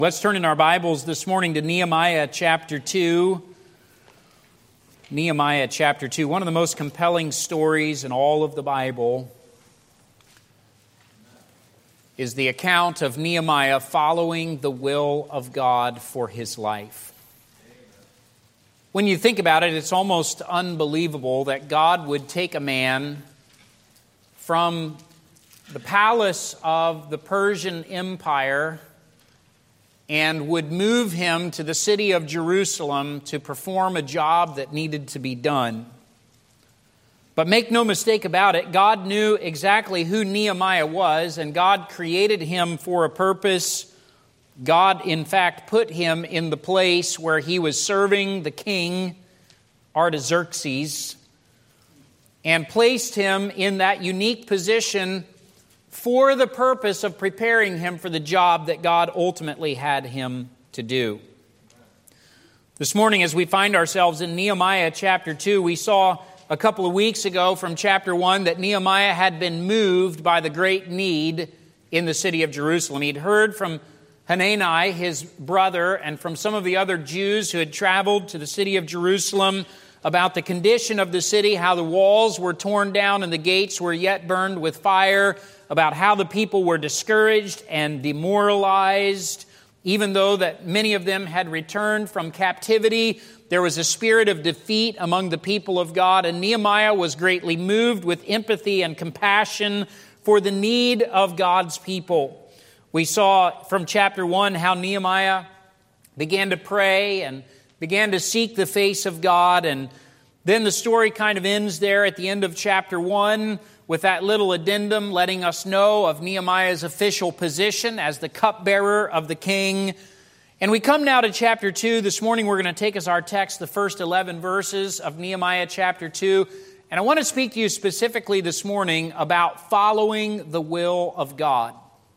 Let's turn in our Bibles this morning to Nehemiah chapter 2. Nehemiah chapter 2, one of the most compelling stories in all of the Bible is the account of Nehemiah following the will of God for his life. When you think about it, it's almost unbelievable that God would take a man from the palace of the Persian Empire and would move him to the city of Jerusalem to perform a job that needed to be done. But make no mistake about it, God knew exactly who Nehemiah was, and God created him for a purpose. God, in fact, put him in the place where he was serving the king, Artaxerxes, and placed him in that unique position for the purpose of preparing him for the job that God ultimately had him to do. This morning, as we find ourselves in Nehemiah chapter 2, we saw a couple of weeks ago from chapter 1 that Nehemiah had been moved by the great need in the city of Jerusalem. He'd heard from Hanani, his brother, and from some of the other Jews who had traveled to the city of Jerusalem about the condition of the city, how the walls were torn down and the gates were yet burned with fire, about how the people were discouraged and demoralized. Even though that many of them had returned from captivity, there was a spirit of defeat among the people of God, and Nehemiah was greatly moved with empathy and compassion for the need of God's people. We saw from chapter 1 how Nehemiah began to pray and began to seek the face of God, and then the story kind of ends there at the end of chapter 1 with that little addendum letting us know of Nehemiah's official position as the cupbearer of the king. And we come now to chapter 2. This morning we're going to take as our text the first 11 verses of Nehemiah chapter 2. And I want to speak to you specifically this morning about following the will of God.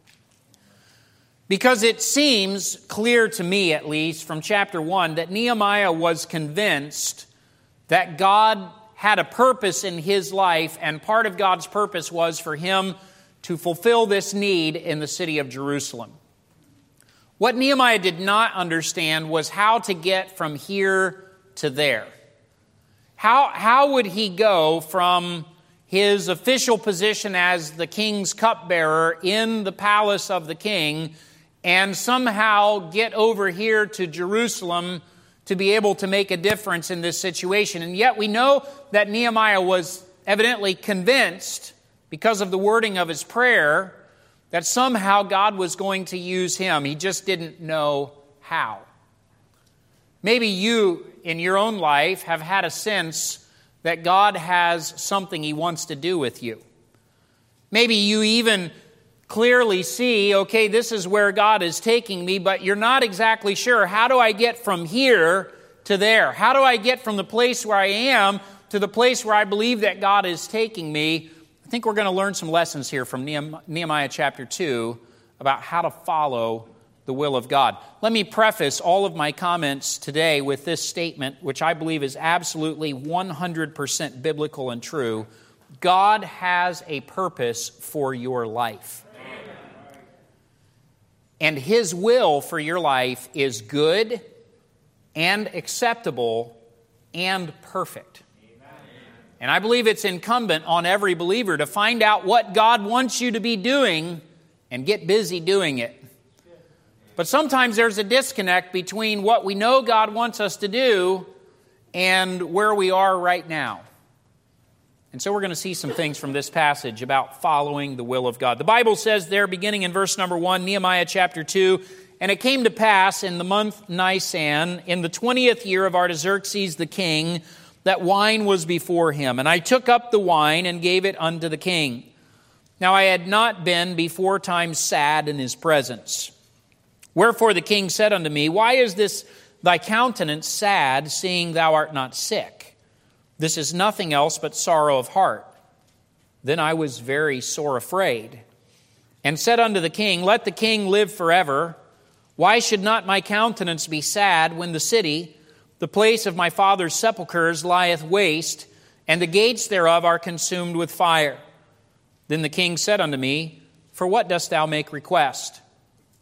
Because it seems clear to me, at least, from chapter 1, that Nehemiah was convinced that God had a purpose in his life, and part of God's purpose was for him to fulfill this need in the city of Jerusalem. What Nehemiah did not understand was how to get from here to there. How would he go from his official position as the king's cupbearer in the palace of the king and somehow get over here to Jerusalem to be able to make a difference in this situation? And yet we know that Nehemiah was evidently convinced, because of the wording of his prayer, that somehow God was going to use him. He just didn't know how. Maybe you, in your own life, have had a sense that God has something He wants to do with you. Maybe you even clearly see, okay, this is where God is taking me, but you're not exactly sure. How do I get from here to there? How do I get from the place where I am to the place where I believe that God is taking me? I think we're going to learn some lessons here from Nehemiah chapter 2 about how to follow the will of God. Let me preface all of my comments today with this statement, which I believe is absolutely 100% biblical and true. God has a purpose for your life. And His will for your life is good and acceptable and perfect. And I believe it's incumbent on every believer to find out what God wants you to be doing and get busy doing it. But sometimes there's a disconnect between what we know God wants us to do and where we are right now. And so we're going to see some things from this passage about following the will of God. The Bible says there, beginning in verse number 1, Nehemiah chapter 2, "And it came to pass in the month Nisan, in the 20th year of Artaxerxes the king, that wine was before him. And I took up the wine and gave it unto the king. Now I had not been before time sad in his presence. Wherefore the king said unto me, Why is this thy countenance sad, seeing thou art not sick? This is nothing else but sorrow of heart. Then I was very sore afraid, and said unto the king, Let the king live forever. Why should not my countenance be sad when the city, the place of my father's sepulchres, lieth waste, and the gates thereof are consumed with fire? Then the king said unto me, For what dost thou make request?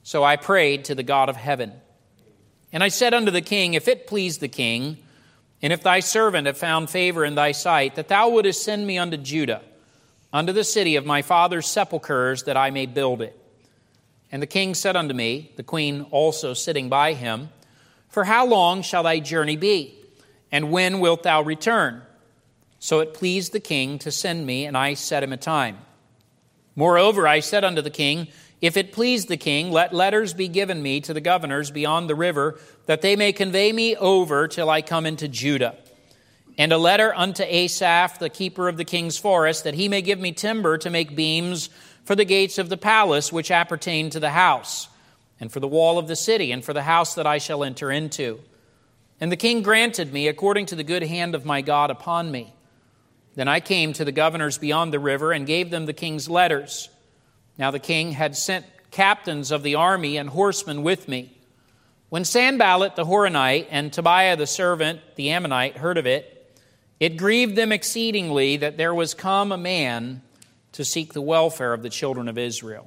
So I prayed to the God of heaven. And I said unto the king, if it please the king, and if thy servant have found favor in thy sight, that thou wouldest send me unto Judah, unto the city of my father's sepulchres, that I may build it. And the king said unto me, the queen also sitting by him, for how long shall thy journey be? And when wilt thou return? So it pleased the king to send me, and I set him a time. Moreover, I said unto the king, if it please the king, let letters be given me to the governors beyond the river, that they may convey me over till I come into Judah. And a letter unto Asaph, the keeper of the king's forest, that he may give me timber to make beams for the gates of the palace which appertain to the house, and for the wall of the city, and for the house that I shall enter into. And the king granted me according to the good hand of my God upon me. Then I came to the governors beyond the river and gave them the king's letters. Now the king had sent captains of the army and horsemen with me. When Sanballat the Horonite and Tobiah the servant, the Ammonite, heard of it, it grieved them exceedingly that there was come a man to seek the welfare of the children of Israel.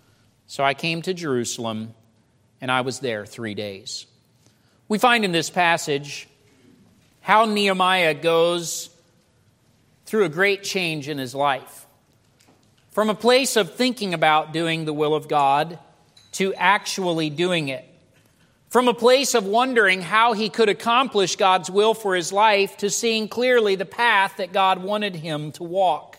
So I came to Jerusalem, and I was there 3 days. We find in this passage how Nehemiah goes through a great change in his life. From a place of thinking about doing the will of God to actually doing it. From a place of wondering how he could accomplish God's will for his life to seeing clearly the path that God wanted him to walk.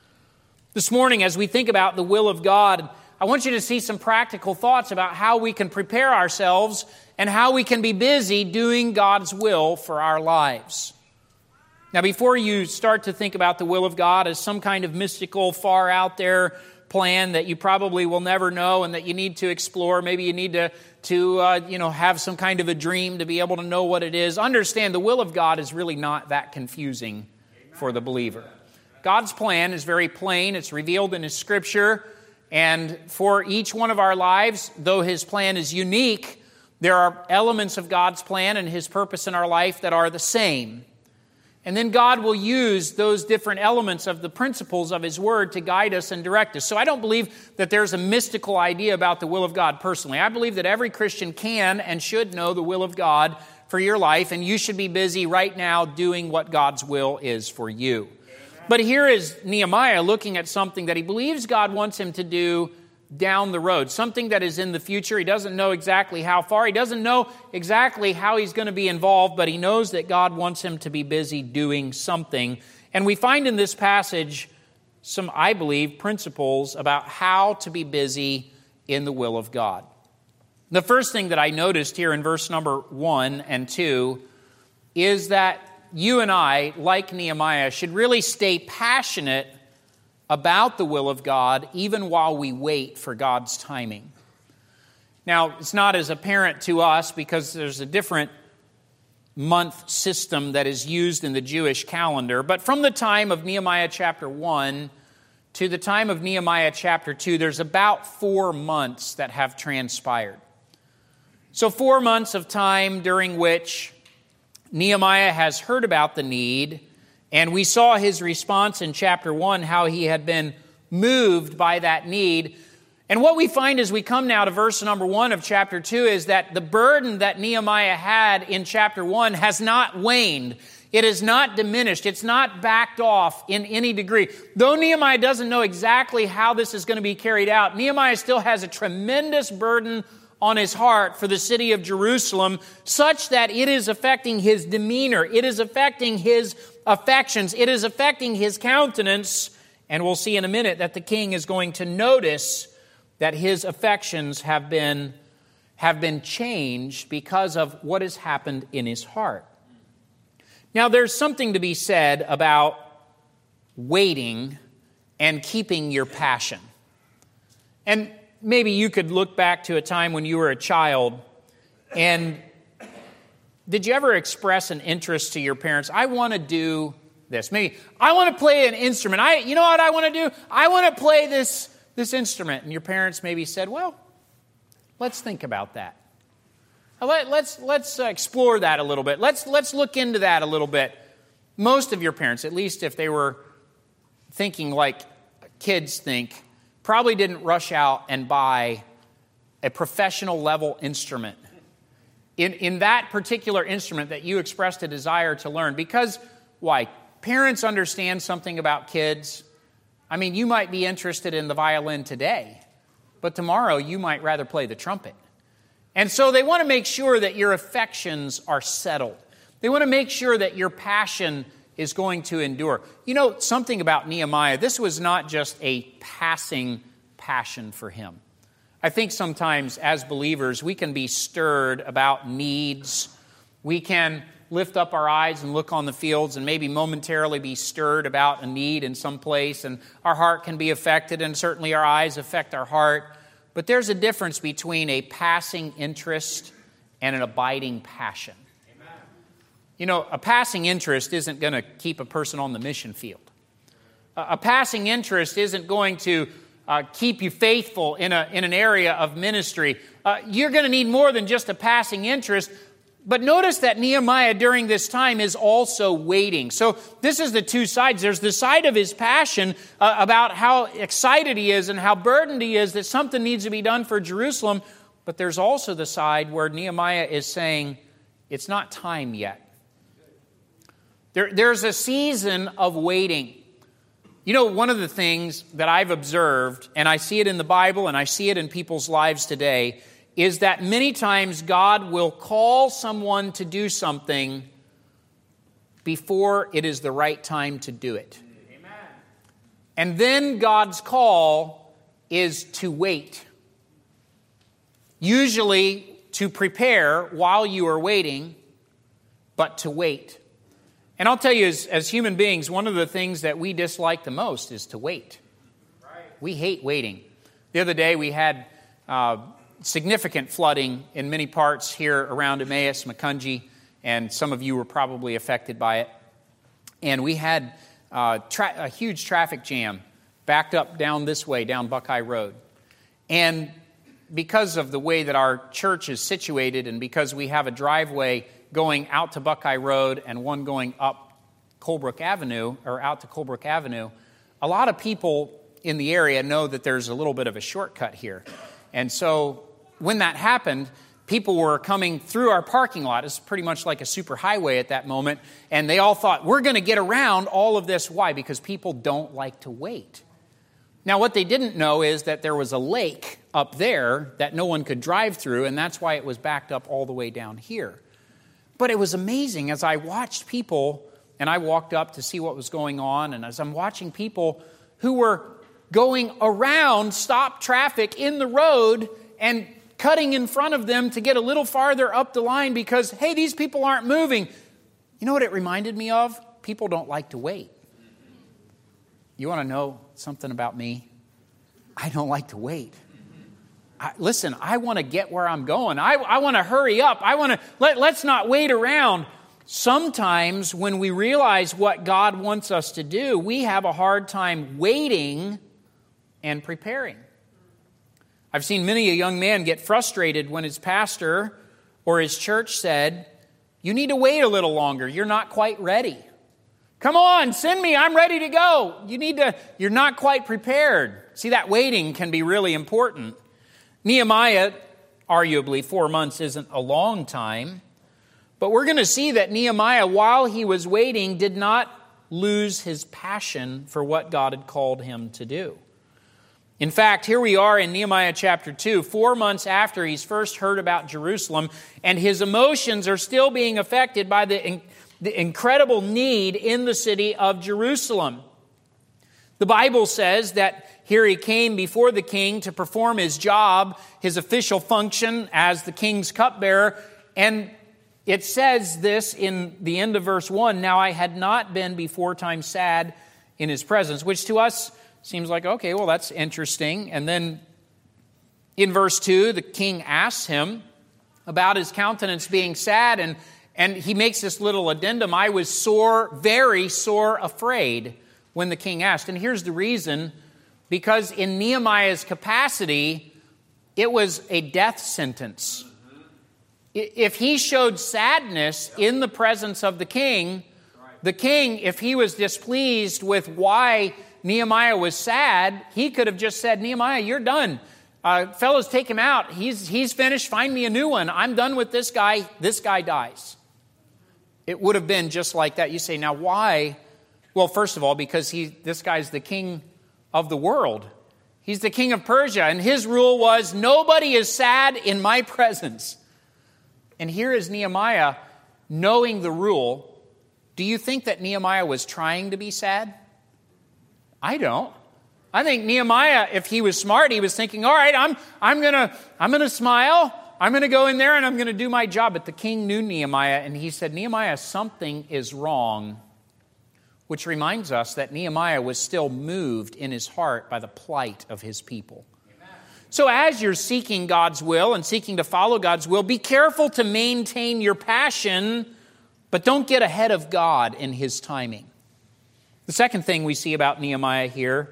This morning, as we think about the will of God, I want you to see some practical thoughts about how we can prepare ourselves and how we can be busy doing God's will for our lives. Now, before you start to think about the will of God as some kind of mystical, far out there plan that you probably will never know and that you need to explore, maybe you need to have some kind of a dream to be able to know what it is, understand the will of God is really not that confusing for the believer. God's plan is very plain. It's revealed in His Scripture. And for each one of our lives, though His plan is unique, there are elements of God's plan and His purpose in our life that are the same. And then God will use those different elements of the principles of His Word to guide us and direct us. So I don't believe that there's a mystical idea about the will of God personally. I believe that every Christian can and should know the will of God for your life, and you should be busy right now doing what God's will is for you. Amen. But here is Nehemiah looking at something that he believes God wants him to do down the road, something that is in the future. He doesn't know exactly how far. He doesn't know exactly how he's going to be involved, but he knows that God wants him to be busy doing something. And we find in this passage some, I believe, principles about how to be busy in the will of God. The first thing that I noticed here in verse number 1 and 2 is that you and I, like Nehemiah, should really stay passionate about the will of God, even while we wait for God's timing. Now, it's not as apparent to us because there's a different month system that is used in the Jewish calendar, but from the time of Nehemiah chapter 1 to the time of Nehemiah chapter 2, there's about 4 months that have transpired. So 4 months of time during which Nehemiah has heard about the need. And we saw his response in chapter 1, how he had been moved by that need. And what we find as we come now to verse number 1 of chapter 2 is that the burden that Nehemiah had in chapter 1 has not waned. It is not diminished. It's not backed off in any degree. Though Nehemiah doesn't know exactly how this is going to be carried out, Nehemiah still has a tremendous burden on his heart for the city of Jerusalem, such that it is affecting his demeanor, it is affecting his affections, it is affecting his countenance, and we'll see in a minute that the king is going to notice that his affections have been changed because of what has happened in his heart. Now, there's something to be said about waiting and keeping your passion. And maybe you could look back to a time when you were a child, and did you ever express an interest to your parents? I want to do this. Maybe I want to play an instrument. You know what I want to do? I want to play this instrument. And your parents maybe said, well, let's think about that. Let's explore that a little bit. Let's look into that a little bit. Most of your parents, at least if they were thinking like kids think, probably didn't rush out and buy a professional level instrument. In that particular instrument that you expressed a desire to learn. Because, why? Parents understand something about kids. I mean, you might be interested in the violin today, but tomorrow you might rather play the trumpet. And so they want to make sure that your affections are settled. They want to make sure that your passion is going to endure. You know, something about Nehemiah, this was not just a passing passion for him. I think sometimes as believers, we can be stirred about needs. We can lift up our eyes and look on the fields and maybe momentarily be stirred about a need in some place, and our heart can be affected, and certainly our eyes affect our heart. But there's a difference between a passing interest and an abiding passion. Amen. You know, a passing interest isn't going to keep a person on the mission field. A passing interest isn't going to keep you faithful in an area of ministry. You're going to need more than just a passing interest. But notice that Nehemiah during this time is also waiting. So this is the two sides. There's the side of his passion about how excited he is and how burdened he is that something needs to be done for Jerusalem. But there's also the side where Nehemiah is saying, it's not time yet. There's a season of waiting. You know, one of the things that I've observed, and I see it in the Bible and I see it in people's lives today, is that many times God will call someone to do something before it is the right time to do it. Amen. And then God's call is to wait. Usually to prepare while you are waiting, but to wait. And I'll tell you, as human beings, one of the things that we dislike the most is to wait. Right. We hate waiting. The other day we had significant flooding in many parts here around Emmaus, Macungie, and some of you were probably affected by it. And we had a huge traffic jam backed up down this way, down Buckeye Road. And because of the way that our church is situated and because we have a driveway going out to Buckeye Road and one going up Colebrook Avenue, or out to Colebrook Avenue, a lot of people in the area know that there's a little bit of a shortcut here. And so when that happened, people were coming through our parking lot. It's pretty much like a super highway at that moment. And they all thought, we're going to get around all of this. Why? Because people don't like to wait. Now, what they didn't know is that there was a lake up there that no one could drive through, and that's why it was backed up all the way down here. But it was amazing as I watched people, and I walked up to see what was going on, and as I'm watching people who were going around stopped traffic in the road and cutting in front of them to get a little farther up the line because, hey, these people aren't moving. You know what it reminded me of? People don't like to wait. You want to know something about me? I don't like to wait. Listen, I want to get where I'm going. I want to hurry up. Let's not wait around. Sometimes when we realize what God wants us to do, we have a hard time waiting and preparing. I've seen many a young man get frustrated when his pastor or his church said, you need to wait a little longer. You're not quite ready. Come on, send me. I'm ready to go. You're not quite prepared. See, that waiting can be really important. Nehemiah, arguably 4 months isn't a long time, but we're going to see that Nehemiah, while he was waiting, did not lose his passion for what God had called him to do. In fact, here we are in Nehemiah chapter 2, 4 months after he's first heard about Jerusalem, and his emotions are still being affected by the incredible need in the city of Jerusalem. The Bible says that here he came before the king to perform his job, his official function as the king's cupbearer. And it says this in the end of verse 1, now I had not been beforetime sad in his presence, which to us seems like, okay, well, that's interesting. And then in verse 2, the king asks him about his countenance being sad, and he makes this little addendum, I was sore, very sore afraid when the king asked. And here's the reason, because in Nehemiah's capacity, it was a death sentence. If he showed sadness in the presence of the king, if he was displeased with why Nehemiah was sad, he could have just said, Nehemiah, you're done. Fellows, take him out. He's finished. Find me a new one. I'm done with this guy. This guy dies. It would have been just like that. You say, now why? Well, first of all, because this guy's the king of the world. He's the king of Persia, and his rule was, nobody is sad in my presence. And here is Nehemiah knowing the rule. Do you think that Nehemiah was trying to be sad? I don't. I think Nehemiah, if he was smart, he was thinking, all right, I'm gonna smile. I'm going to go in there and I'm going to do my job. But the king knew Nehemiah, and he said, Nehemiah, something is wrong. Which reminds us that Nehemiah was still moved in his heart by the plight of his people. Amen. So as you're seeking God's will and seeking to follow God's will, be careful to maintain your passion, but don't get ahead of God in his timing. The second thing we see about Nehemiah here,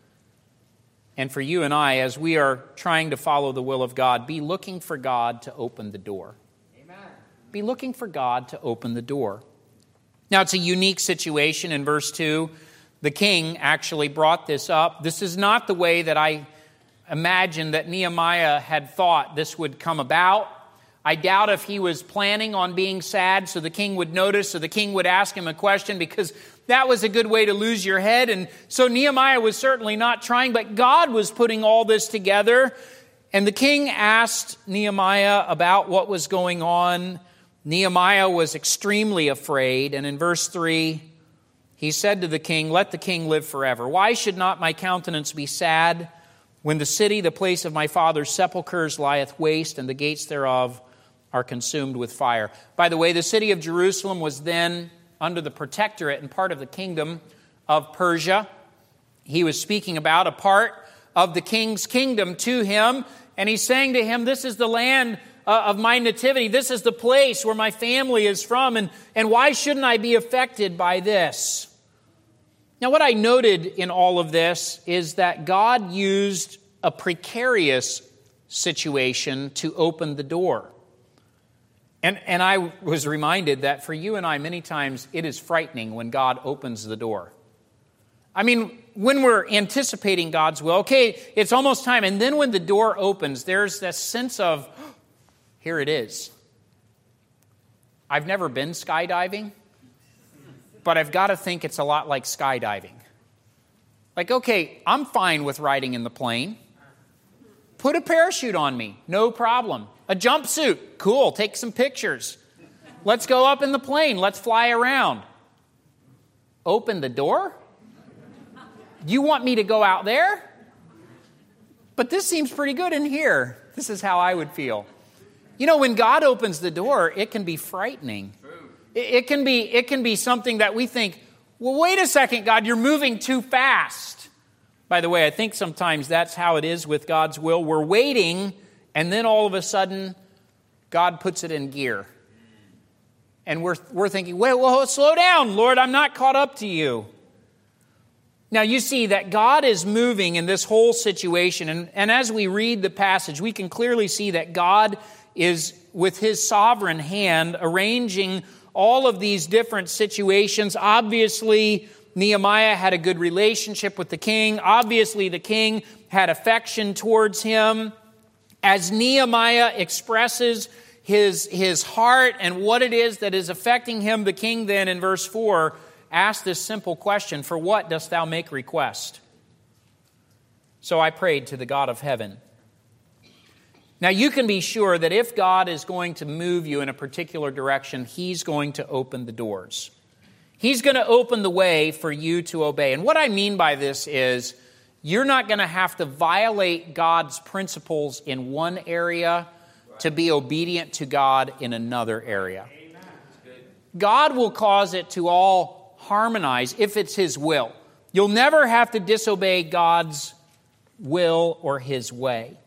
and for you and I, as we are trying to follow the will of God, be looking for God to open the door. Amen. Be looking for God to open the door. Now, it's a unique situation in verse 2. The king actually brought this up. This is not the way that I imagined that Nehemiah had thought this would come about. I doubt if he was planning on being sad so the king would notice, so the king would ask him a question, because that was a good way to lose your head. And so Nehemiah was certainly not trying, but God was putting all this together. And the king asked Nehemiah about what was going on. Nehemiah was extremely afraid, and in verse 3, he said to the king, let the king live forever. Why should not my countenance be sad when the city, the place of my father's sepulchres, lieth waste, and the gates thereof are consumed with fire? By the way, the city of Jerusalem was then under the protectorate and part of the kingdom of Persia. He was speaking about a part of the king's kingdom to him, and he's saying to him, this is the land of my nativity. This is the place where my family is from, and why shouldn't I be affected by this? Now, what I noted in all of this is that God used a precarious situation to open the door. And I was reminded that for you and I, many times, it is frightening when God opens the door. I mean, when we're anticipating God's will, okay, it's almost time. And then when the door opens, there's this sense of, here it is. I've never been skydiving, but I've got to think it's a lot like skydiving. Like, okay, I'm fine with riding in the plane. Put a parachute on me, no problem. A jumpsuit, cool, take some pictures. Let's go up in the plane, let's fly around. Open the door? You want me to go out there? But this seems pretty good in here. This is how I would feel. You know, when God opens the door, it can be frightening. It can be something that we think, well, wait a second, God, you're moving too fast. By the way, I think sometimes that's how it is with God's will. We're waiting, and then all of a sudden, God puts it in gear. And we're thinking, wait, well, slow down, Lord, I'm not caught up to you. Now, you see that God is moving in this whole situation. And as we read the passage, we can clearly see that God is, with his sovereign hand, arranging all of these different situations. Obviously, Nehemiah had a good relationship with the king. Obviously, the king had affection towards him. As Nehemiah expresses his heart and what it is that is affecting him, the king then, in verse 4, asked this simple question, for what dost thou make request? So I prayed to the God of heaven. Now, you can be sure that if God is going to move you in a particular direction, he's going to open the doors. He's going to open the way for you to obey. And what I mean by this is, you're not going to have to violate God's principles in one area to be obedient to God in another area. God will cause it to all harmonize if it's his will. You'll never have to disobey God's will or his way.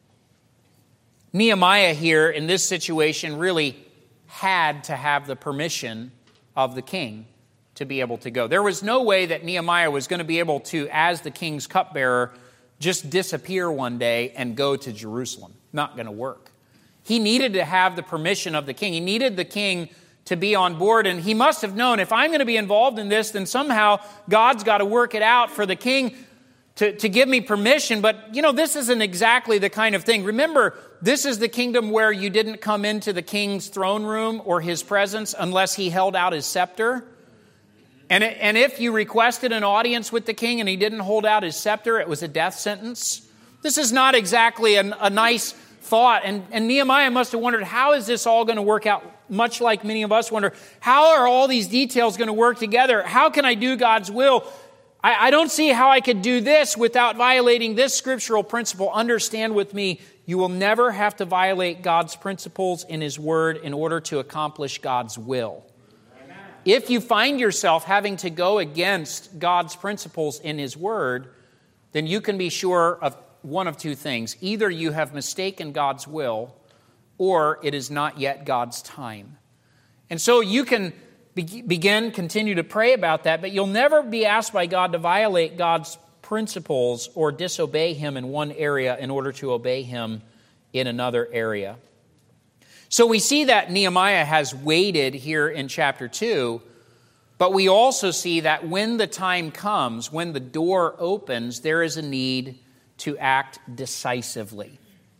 Nehemiah here in this situation really had to have the permission of the king to be able to go. There was no way that Nehemiah was going to be able to, as the king's cupbearer, just disappear one day and go to Jerusalem. Not going to work. He needed to have the permission of the king. He needed the king to be on board, and he must have known, if I'm going to be involved in this, then somehow God's got to work it out for the king to give me permission, but, this isn't exactly the kind of thing. Remember, this is the kingdom where you didn't come into the king's throne room or his presence unless he held out his scepter. And if you requested an audience with the king and he didn't hold out his scepter, it was a death sentence. This is not exactly a nice thought. And Nehemiah must have wondered, how is this all going to work out? Much like many of us wonder, how are all these details going to work together? How can I do God's will? I don't see how I could do this without violating this scriptural principle. Understand with me, you will never have to violate God's principles in His Word in order to accomplish God's will. Amen. If you find yourself having to go against God's principles in His Word, then you can be sure of one of two things. Either you have mistaken God's will, or it is not yet God's time. And so you can continue to pray about that, but you'll never be asked by God to violate God's principles or disobey Him in one area in order to obey Him in another area. So we see that Nehemiah has waited here in chapter 2, but we also see that when the time comes, when the door opens, there is a need to act decisively.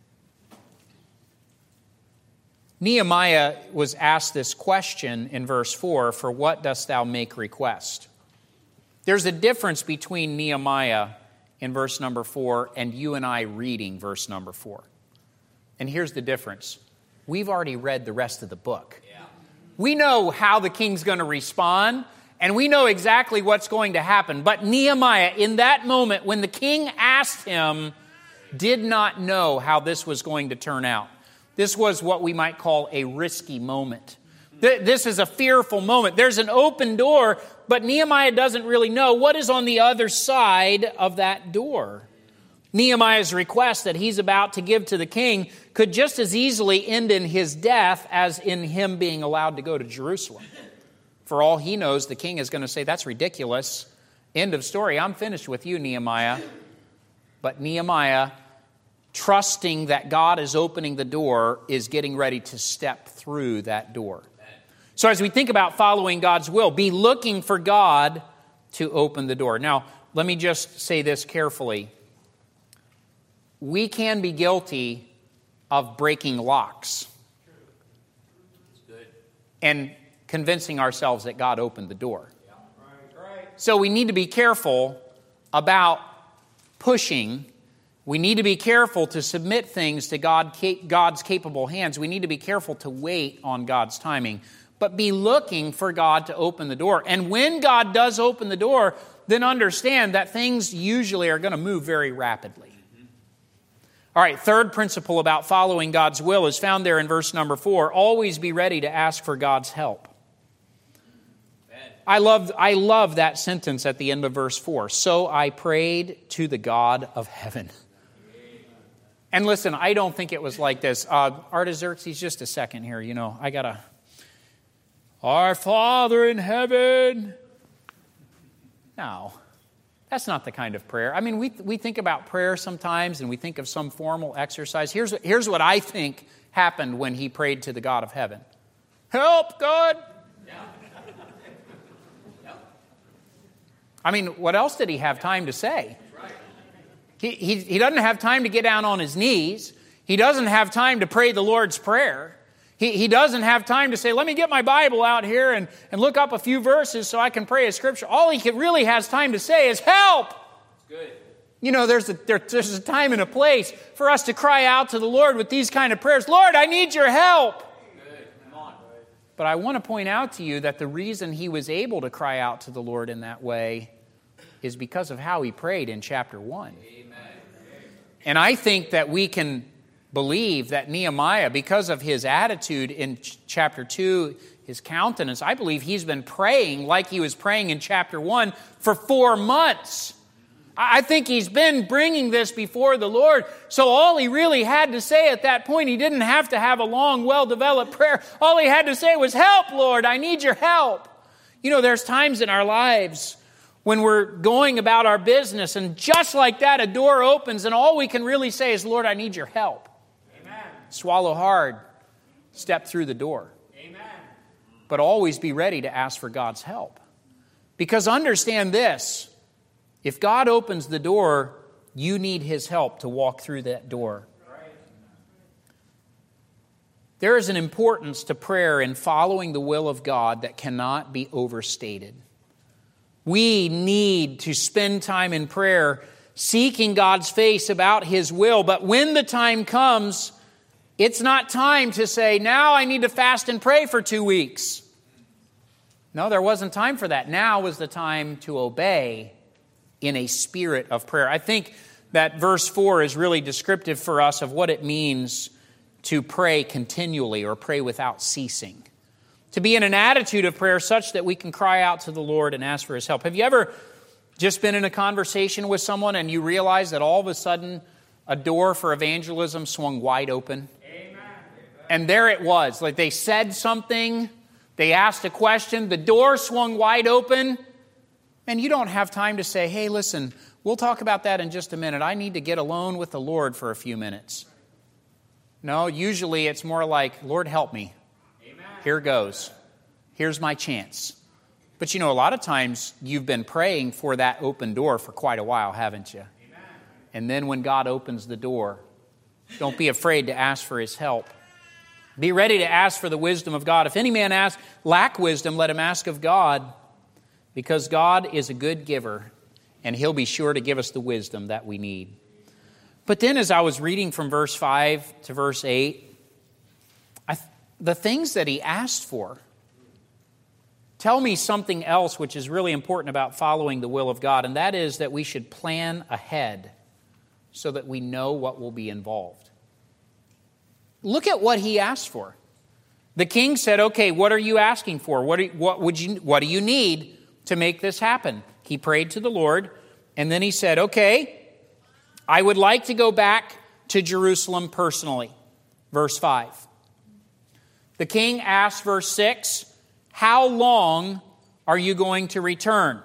Nehemiah was asked this question in verse 4, "For what dost thou make request?" There's a difference between Nehemiah in verse number 4 and you and I reading verse number 4. And here's the difference. We've already read the rest of the book. We know how the king's going to respond, and we know exactly what's going to happen. But Nehemiah, in that moment, when the king asked him, did not know how this was going to turn out. This was what we might call a risky moment. This is a fearful moment. There's an open door, but Nehemiah doesn't really know what is on the other side of that door. Nehemiah's request that he's about to give to the king could just as easily end in his death as in him being allowed to go to Jerusalem. For all he knows, the king is going to say, "That's ridiculous. End of story. I'm finished with you, Nehemiah." But Nehemiah, trusting that God is opening the door, is getting ready to step through that door. So as we think about following God's will, be looking for God to open the door. Now, let me just say this carefully. We can be guilty of breaking locks and convincing ourselves that God opened the door. So we need to be careful about pushing. We need to be careful to submit things to God's capable hands. We need to be careful to wait on God's timing, but be looking for God to open the door. And when God does open the door, then understand that things usually are going to move very rapidly. All right, third principle about following God's will is found there in verse number 4. Always be ready to ask for God's help. I love that sentence at the end of verse 4. So I prayed to the God of heaven. And listen, I don't think it was like this. Artaxerxes, just a second here. I got to... Our Father in heaven. No, that's not the kind of prayer. I mean, we think about prayer sometimes and we think of some formal exercise. Here's what I think happened when he prayed to the God of heaven. Help, God. I mean, what else did he have time to say? He doesn't have time to get down on his knees. He doesn't have time to pray the Lord's Prayer. He doesn't have time to say, let me get my Bible out here and look up a few verses so I can pray a scripture. All he really has time to say is, help! Good. There's a time and a place for us to cry out to the Lord with these kind of prayers. Lord, I need your help. Good. Come on. But I want to point out to you that the reason he was able to cry out to the Lord in that way is because of how he prayed in chapter 1. Amen. And I think that we can believe that Nehemiah, because of his attitude in chapter 2, his countenance, I believe he's been praying like he was praying in chapter 1 for 4 months. I think he's been bringing this before the Lord. So all he really had to say at that point, he didn't have to have a long, well-developed prayer. All he had to say was, help, Lord, I need your help. There's times in our lives when we're going about our business, and just like that, a door opens, and all we can really say is, Lord, I need your help. Amen. Swallow hard, step through the door. Amen. But always be ready to ask for God's help. Because understand this, If God opens the door, you need His help to walk through that door. There is an importance to prayer in following the will of God that cannot be overstated. We need to spend time in prayer seeking God's face about His will. But when the time comes, it's not time to say, now I need to fast and pray for 2 weeks. No, there wasn't time for that. Now was the time to obey in a spirit of prayer. I think that verse 4 is really descriptive for us of what it means to pray continually or pray without ceasing. To be in an attitude of prayer such that we can cry out to the Lord and ask for His help. Have you ever just been in a conversation with someone and you realize that all of a sudden a door for evangelism swung wide open? Amen. And there it was. Like they said something, they asked a question, the door swung wide open, and you don't have time to say, hey, listen, we'll talk about that in just a minute. I need to get alone with the Lord for a few minutes. No, usually it's more like, Lord, help me. Amen. Here goes. Here's my chance. But a lot of times you've been praying for that open door for quite a while, haven't you? Amen. And then when God opens the door, don't be afraid to ask for His help. Be ready to ask for the wisdom of God. If any man lack wisdom, let him ask of God, because God is a good giver, and He'll be sure to give us the wisdom that we need. But then as I was reading from verse 5 to verse 8, the things that he asked for tell me something else which is really important about following the will of God, and that is that we should plan ahead so that we know what will be involved. Look at what he asked for. The king said, okay, what are you asking for? What do you need to make this happen? He prayed to the Lord, and then he said, okay, I would like to go back to Jerusalem personally. Verse 5. The king asked, verse 6, how long are you going to return?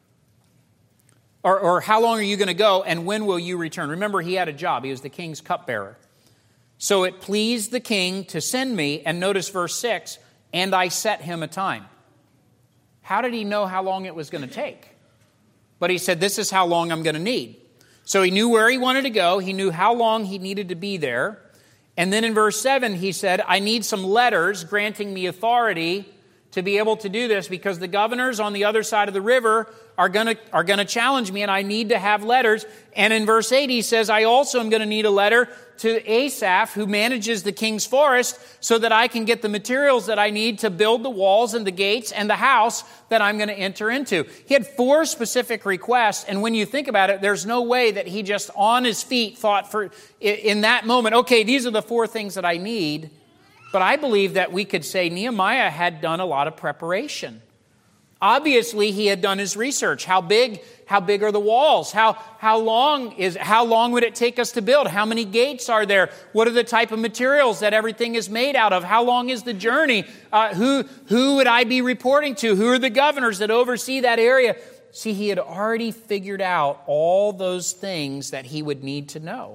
Or how long are you going to go, and when will you return? Remember, he had a job. He was the king's cupbearer. So it pleased the king to send me, and notice verse 6, and I set him a time. How did he know how long it was going to take? But he said, this is how long I'm going to need. So he knew where he wanted to go. He knew how long he needed to be there. And then in verse 7, he said, I need some letters granting me authority to be able to do this, because the governors on the other side of the river are going to challenge me, and I need to have letters. And in verse 8, he says, I also am going to need a letter to Asaph, who manages the king's forest, so that I can get the materials that I need to build the walls and the gates and the house that I'm going to enter into. He had 4 specific requests, and when you think about it, there's no way that he just on his feet thought in that moment, okay, these are the 4 things that I need. But I believe that we could say Nehemiah had done a lot of preparation. Obviously, he had done his research. How big are the walls? How long would it take us to build? How many gates are there? What are the type of materials that everything is made out of? How long is the journey? Who would I be reporting to? Who are the governors that oversee that area? See, he had already figured out all those things that he would need to know.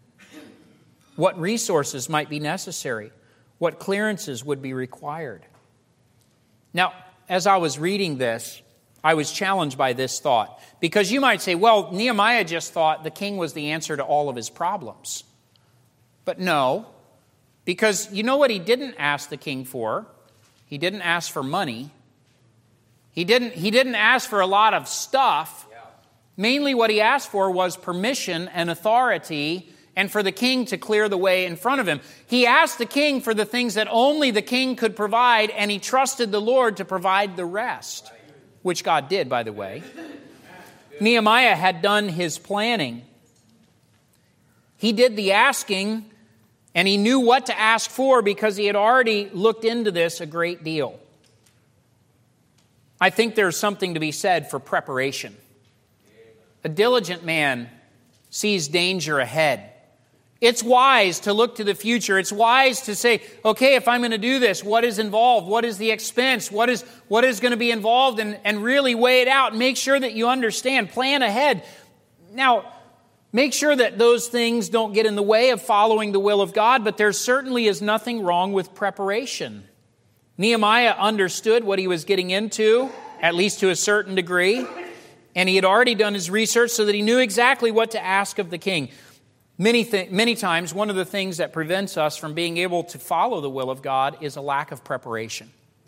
What resources might be necessary? What clearances would be required? Now, as I was reading this, I was challenged by this thought. Because you might say, well, Nehemiah just thought the king was the answer to all of his problems. But no, because you know what he didn't ask the king for? He didn't ask for money. He didn't ask for a lot of stuff. Mainly what he asked for was permission and authority, and for the king to clear the way in front of him. He asked the king for the things that only the king could provide, and he trusted the Lord to provide the rest, which God did, by the way. Nehemiah had done his planning. He did the asking, and he knew what to ask for because he had already looked into this a great deal. I think there's something to be said for preparation. A diligent man sees danger ahead. It's wise to look to the future. It's wise to say, okay, if I'm going to do this, what is involved? What is the expense? What is going to be involved? And really weigh it out and make sure that you understand. Plan ahead. Now, make sure that those things don't get in the way of following the will of God, but there certainly is nothing wrong with preparation. Nehemiah understood what he was getting into, at least to a certain degree. And he had already done his research so that he knew exactly what to ask of the king. Many times, one of the things that prevents us from being able to follow the will of God is a lack of preparation.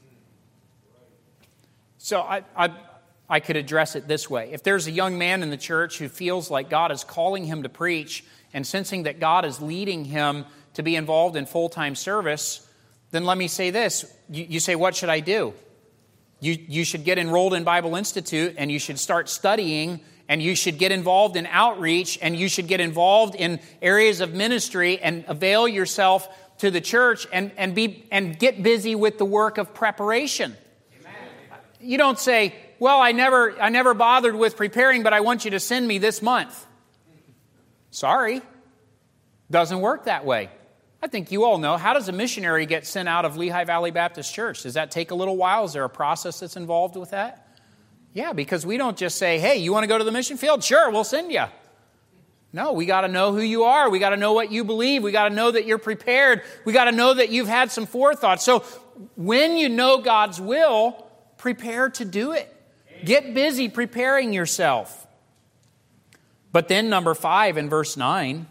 So I could address it this way. If there's a young man in the church who feels like God is calling him to preach and sensing that God is leading him to be involved in full-time service, then let me say this. You say, what should I do? You should get enrolled in Bible Institute, and you should start studying, and you should get involved in outreach, and you should get involved in areas of ministry and avail yourself to the church and get busy with the work of preparation. Amen. You don't say, well, I never bothered with preparing, but I want you to send me this month. Sorry. Doesn't work that way. I think you all know, how does a missionary get sent out of Lehigh Valley Baptist Church? Does that take a little while? Is there a process that's involved with that? Yeah, because we don't just say, hey, you want to go to the mission field? Sure, we'll send you. No, we got to know who you are. We got to know what you believe. We got to know that you're prepared. We got to know that you've had some forethought. So when you know God's will, prepare to do it. Get busy preparing yourself. But then number 5 in verse 9,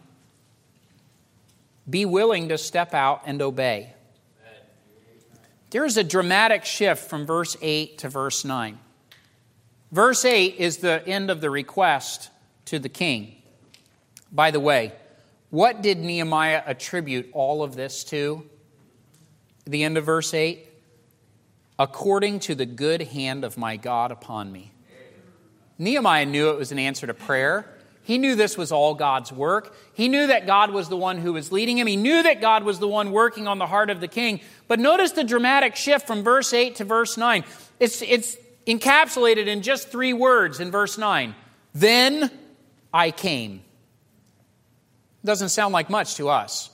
be willing to step out and obey. There's a dramatic shift from verse 8 to verse 9. Verse 8 is the end of the request to the king. By the way, what did Nehemiah attribute all of this to? The end of verse 8? According to the good hand of my God upon me. Nehemiah knew it was an answer to prayer. He knew this was all God's work. He knew that God was the one who was leading him. He knew that God was the one working on the heart of the king. But notice the dramatic shift from verse 8 to verse 9. It's encapsulated in just 3 words in verse 9. Then I came. Doesn't sound like much to us.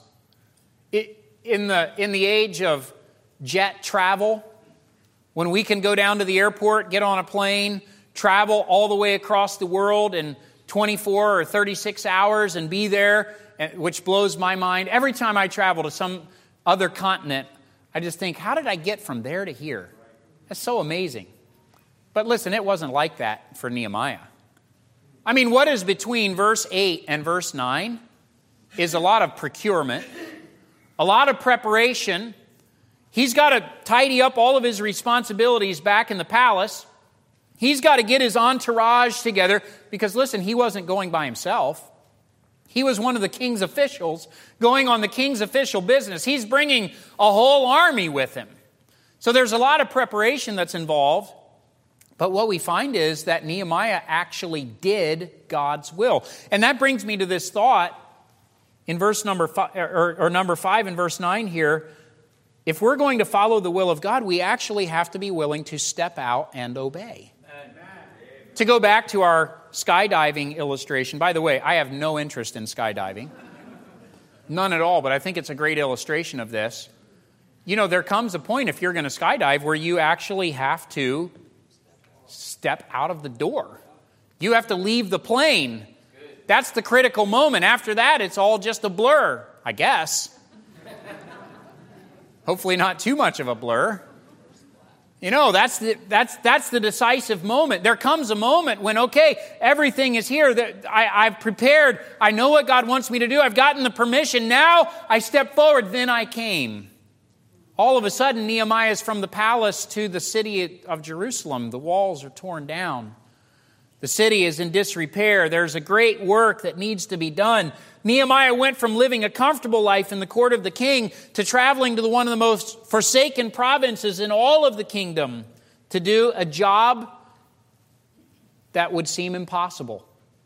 In the age of jet travel, when we can go down to the airport, get on a plane, travel all the way across the world in 24 or 36 hours and be there, which blows my mind. Every time I travel to some other continent, I just think, how did I get from there to here? That's so amazing. But listen, it wasn't like that for Nehemiah. I mean, what is between verse 8 and verse 9 is a lot of procurement, a lot of preparation. He's got to tidy up all of his responsibilities back in the palace. He's got to get his entourage together because, listen, he wasn't going by himself. He was one of the king's officials going on the king's official business. He's bringing a whole army with him. So there's a lot of preparation that's involved. But what we find is that Nehemiah actually did God's will. And that brings me to this thought in verse number 5, or number 5 in verse 9 here. If we're going to follow the will of God, we actually have to be willing to step out and obey. To go back to our skydiving illustration, by the way, I have no interest in skydiving. None at all, but I think it's a great illustration of this. You know, there comes a point if you're going to skydive where you actually have to step out of the door. You have to leave the plane. That's the critical moment. After that, it's all just a blur, I guess. Hopefully not too much of a blur. You know, that's the decisive moment. There comes a moment when, okay, everything is here. I've prepared. I know what God wants me to do. I've gotten the permission. Now I step forward. Then I came. All of a sudden, Nehemiah is from the palace to the city of Jerusalem. The walls are torn down. The city is in disrepair. There's a great work that needs to be done. Nehemiah went from living a comfortable life in the court of the king to traveling to one of the most forsaken provinces in all of the kingdom to do a job that would seem impossible.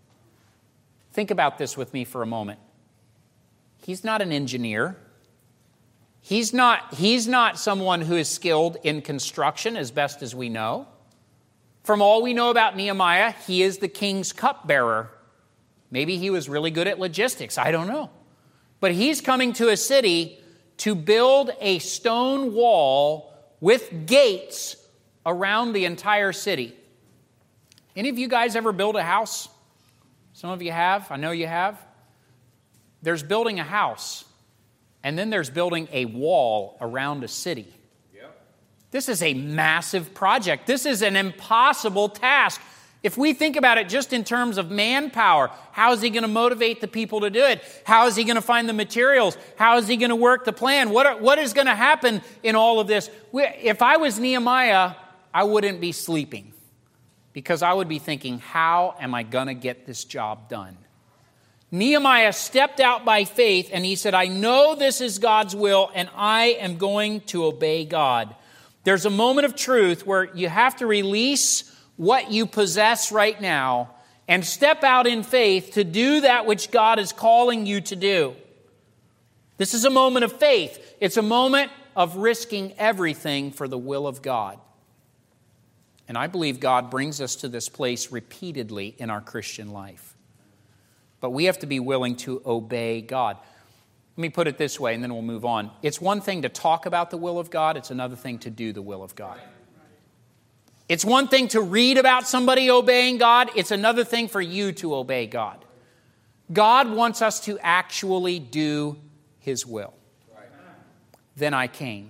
Think about this with me for a moment. He's not an engineer. He's not someone who is skilled in construction as best as we know. From all we know about Nehemiah, he is the king's cupbearer. Maybe he was really good at logistics. I don't know. But he's coming to a city to build a stone wall with gates around the entire city. Any of you guys ever build a house? Some of you have. I know you have. There's building a house, and then there's building a wall around a city. This is a massive project. This is an impossible task. If we think about it just in terms of manpower, how is he going to motivate the people to do it? How is he going to find the materials? How is he going to work the plan? What is going to happen in all of this? If I was Nehemiah, I wouldn't be sleeping because I would be thinking, how am I going to get this job done? Nehemiah stepped out by faith and he said, I know this is God's will and I am going to obey God. There's a moment of truth where you have to release what you possess right now and step out in faith to do that which God is calling you to do. This is a moment of faith. It's a moment of risking everything for the will of God. And I believe God brings us to this place repeatedly in our Christian life. But we have to be willing to obey God. Let me put it this way, and then we'll move on. It's one thing to talk about the will of God. It's another thing to do the will of God. It's one thing to read about somebody obeying God. It's another thing for you to obey God. God wants us to actually do His will. Then I came.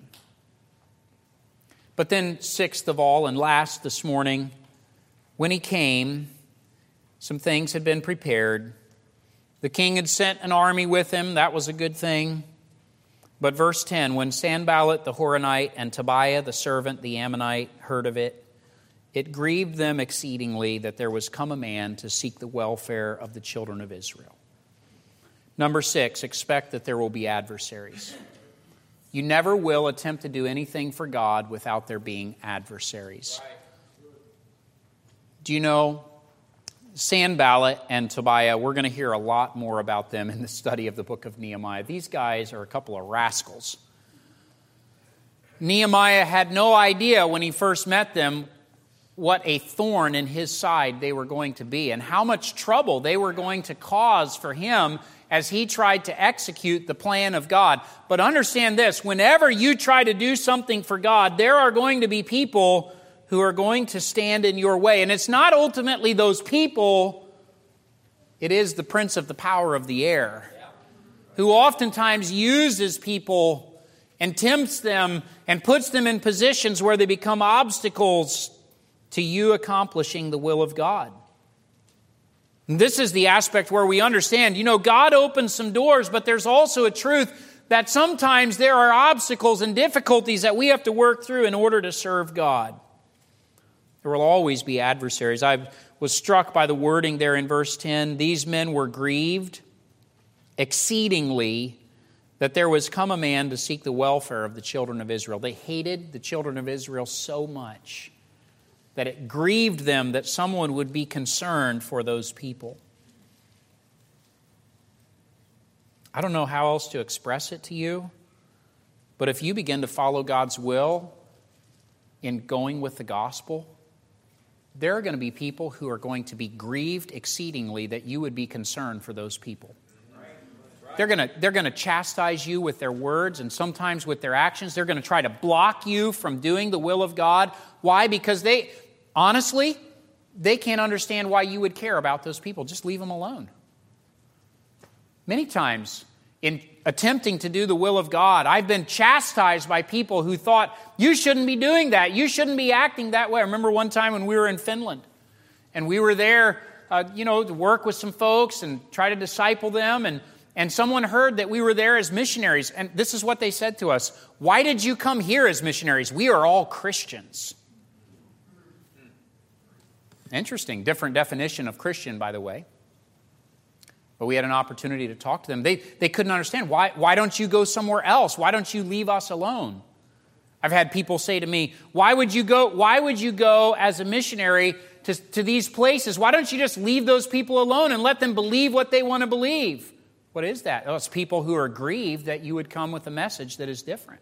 But then, sixth of all and last this morning, when he came, some things had been prepared. The king had sent an army with him. That was a good thing. But verse 10, when Sanballat the Horonite and Tobiah the servant, the Ammonite, heard of it, it grieved them exceedingly that there was come a man to seek the welfare of the children of Israel. Number 6, expect that there will be adversaries. You never will attempt to do anything for God without there being adversaries. Do you know Sanballat and Tobiah? We're going to hear a lot more about them in the study of the book of Nehemiah. These guys are a couple of rascals. Nehemiah had no idea when he first met them what a thorn in his side they were going to be and how much trouble they were going to cause for him as he tried to execute the plan of God. But understand this, whenever you try to do something for God, there are going to be people who are going to stand in your way. And it's not ultimately those people, it is the prince of the power of the air, who oftentimes uses people and tempts them and puts them in positions where they become obstacles to you accomplishing the will of God. And this is the aspect where we understand, God opens some doors, but there's also a truth that sometimes there are obstacles and difficulties that we have to work through in order to serve God. There will always be adversaries. I was struck by the wording there in verse 10. These men were grieved exceedingly that there was come a man to seek the welfare of the children of Israel. They hated the children of Israel so much that it grieved them that someone would be concerned for those people. I don't know how else to express it to you, but if you begin to follow God's will in going with the gospel, there are going to be people who are going to be grieved exceedingly that you would be concerned for those people. They're going to chastise you with their words and sometimes with their actions. They're going to try to block you from doing the will of God. Why? Because honestly, they can't understand why you would care about those people. Just leave them alone. Many times, in attempting to do the will of God, I've been chastised by people who thought, you shouldn't be doing that. You shouldn't be acting that way. I remember one time when we were in Finland, and we were there, to work with some folks and try to disciple them, and someone heard that we were there as missionaries, and this is what they said to us: why did you come here as missionaries? We are all Christians. Interesting, different definition of Christian, by the way. But we had an opportunity to talk to them. They couldn't understand. Why don't you go somewhere else? Why don't you leave us alone? I've had people say to me, why would you go as a missionary to these places? Why don't you just leave those people alone and let them believe what they want to believe? What is that? Oh, it's people who are grieved that you would come with a message that is different.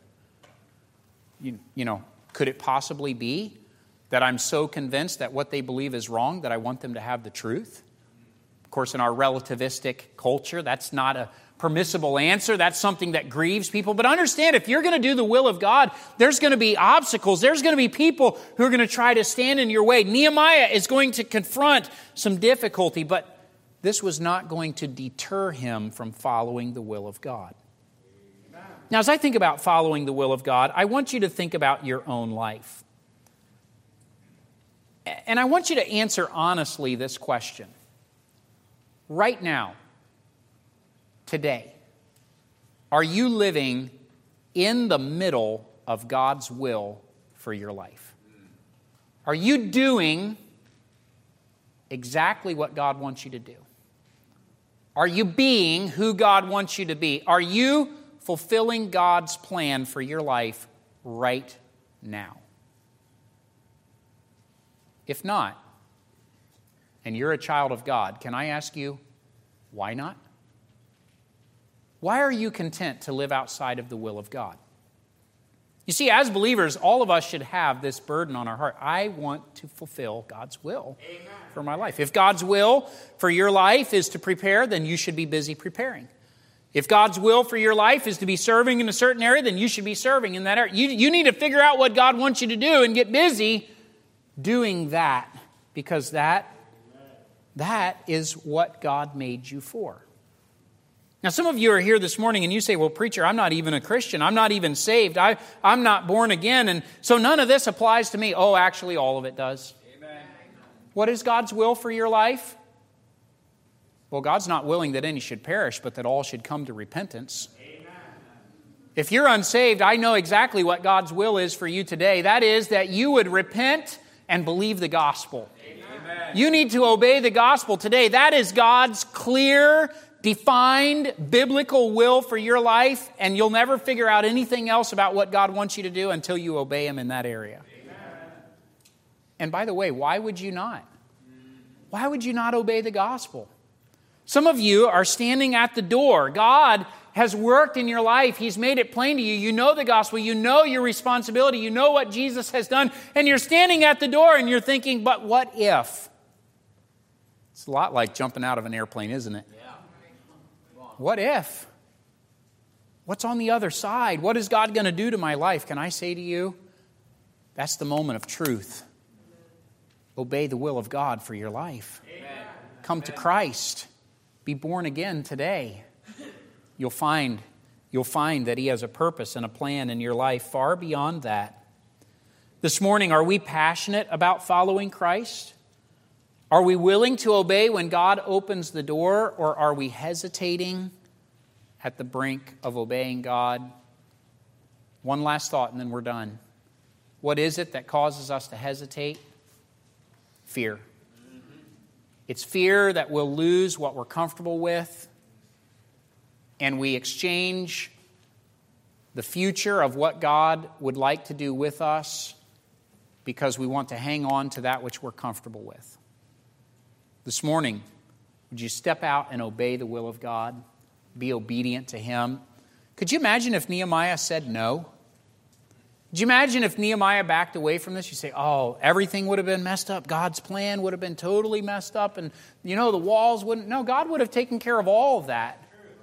Could it possibly be that I'm so convinced that what they believe is wrong that I want them to have the truth? Of course, in our relativistic culture, that's not a permissible answer. That's something that grieves people. But understand, if you're going to do the will of God, there's going to be obstacles. There's going to be people who are going to try to stand in your way. Nehemiah is going to confront some difficulty, but this was not going to deter him from following the will of God. Now, as I think about following the will of God, I want you to think about your own life. And I want you to answer honestly this question. Right now, today, are you living in the middle of God's will for your life? Are you doing exactly what God wants you to do? Are you being who God wants you to be? Are you fulfilling God's plan for your life right now? If not, and you're a child of God, can I ask you, why not? Why are you content to live outside of the will of God? You see, as believers, all of us should have this burden on our heart. I want to fulfill God's will for my life. If God's will for your life is to prepare, then you should be busy preparing. If God's will for your life is to be serving in a certain area, then you should be serving in that area. You need to figure out what God wants you to do and get busy doing that, because that is what God made you for. Now, some of you are here this morning and you say, well, preacher, I'm not even a Christian. I'm not even saved. I'm not born again. And so none of this applies to me. Oh, actually, all of it does. Amen. What is God's will for your life? Well, God's not willing that any should perish, but that all should come to repentance. Amen. If you're unsaved, I know exactly what God's will is for you today. That is that you would repent and believe the gospel. Amen. You need to obey the gospel today. That is God's clear, defined biblical will for your life, and you'll never figure out anything else about what God wants you to do until you obey Him in that area. Amen. And by the way, why would you not? Why would you not obey the gospel? Some of you are standing at the door. God has worked in your life. He's made it plain to you. You know the gospel. You know your responsibility. You know what Jesus has done. And you're standing at the door and you're thinking, but what if? It's a lot like jumping out of an airplane, isn't it? What if? What's on the other side? What is God going to do to my life? Can I say to you, that's the moment of truth. Obey the will of God for your life. Amen. Come to Christ. Be born again today. You'll find that He has a purpose and a plan in your life far beyond that. This morning, are we passionate about following Christ? Are we willing to obey when God opens the door, or are we hesitating at the brink of obeying God? One last thought and then we're done. What is it that causes us to hesitate? Fear. It's fear that we'll lose what we're comfortable with, and we exchange the future of what God would like to do with us because we want to hang on to that which we're comfortable with. This morning, would you step out and obey the will of God? Be obedient to Him? Could you imagine if Nehemiah said no? Could you imagine if Nehemiah backed away from this? You say, oh, everything would have been messed up. God's plan would have been totally messed up. And, the walls wouldn't. No, God would have taken care of all of that.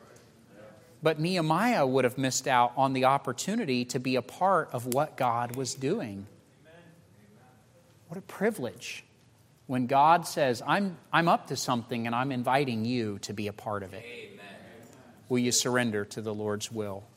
But Nehemiah would have missed out on the opportunity to be a part of what God was doing. What a privilege when God says, I'm up to something and I'm inviting you to be a part of it. Amen. Will you surrender to the Lord's will?